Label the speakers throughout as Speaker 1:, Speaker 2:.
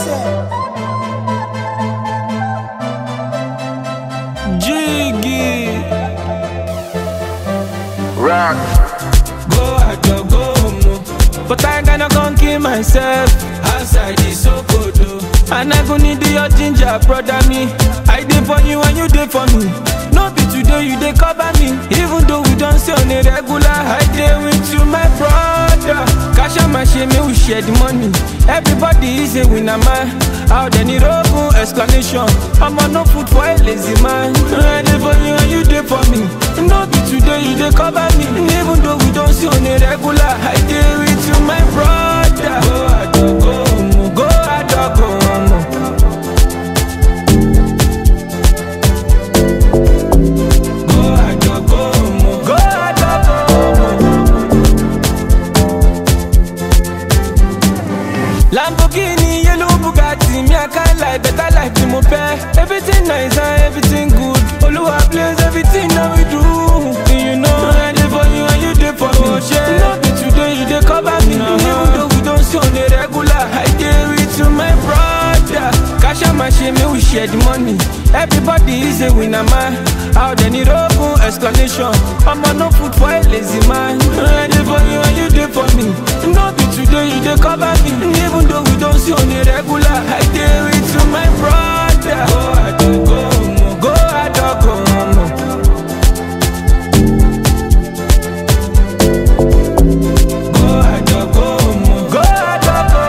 Speaker 1: Jiggy
Speaker 2: Rock.
Speaker 1: go out or go home, but I gonna gon' kill myself outside is so cold oh. And I gon' need your ginger, brother me. I dey for you and you dey for me. No be today you dey cover me, even though we don't see on a regular. I dey with you, my brother. Cash out my shame, we share the money. Everybody is a winner man. Out there need open explanation. I'm on no food for a lazy man. I dey for you and you dey for me. No be today you dey cover me, even though we don't see on a regular. I dey with you, my brother. Go out or go home, go out or go home. Go out or go home, go out or go home. Lamborghini, yellow Bugatti, me I can't lie, better life be my pair. Everything nice and everything good. Oluwa bless everything that we do. You know I dey for you and you dey for me. No be today you dey cover me, even though we don't see on a regular. I dey with you, my brother. Cash out my shame, we share the money. Everybody is a winner man. Out there need open explanation. I'm on no food for a lazy man. I dey for you and you dey for me. No be today you dey cover me, even though we don't see on a regular. I dey with you, my brother. Go out or go home, go out or go home. Go out or go home, go out or go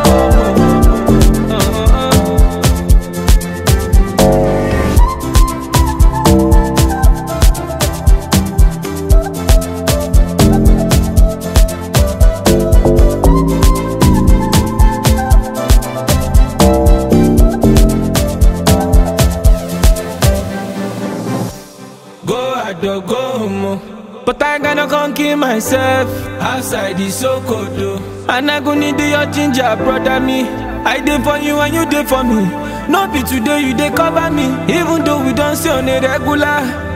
Speaker 1: but I gonna gon' kill myself outside is so cold oh. And I gon' need your ginger, brother me. I dey for you and you dey for me. No be today you dey cover me, even though we don't see on a regular.